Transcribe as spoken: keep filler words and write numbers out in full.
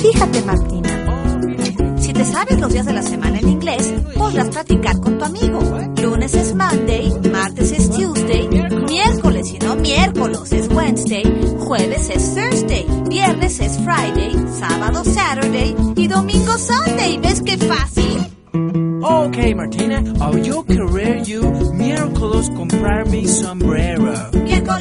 Fíjate, Martina, si te sabes los días de la semana en inglés, podrás practicar con tu amigo. Lunes es Monday, martes es Tuesday, miércoles y no miércoles es Wednesday, jueves es Thursday, viernes es Friday, sábado Saturday y domingo Sunday. ¿Ves qué fácil? Okay, Martina, I'll yo querer you miércoles comprar mi sombrero. Miércoles